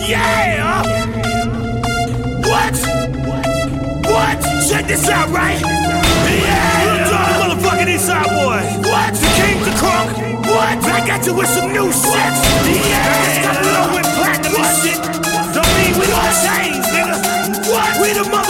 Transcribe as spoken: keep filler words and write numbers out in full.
Yeah! What? What? Check this out, right? Yeah! Real talk, motherfucking Eastside boy. What? The king, the crunk. What? I got you with some new shit. Yeah! It's got a low and platinum and shit. Don't mean we don't change, nigga. What? We the mother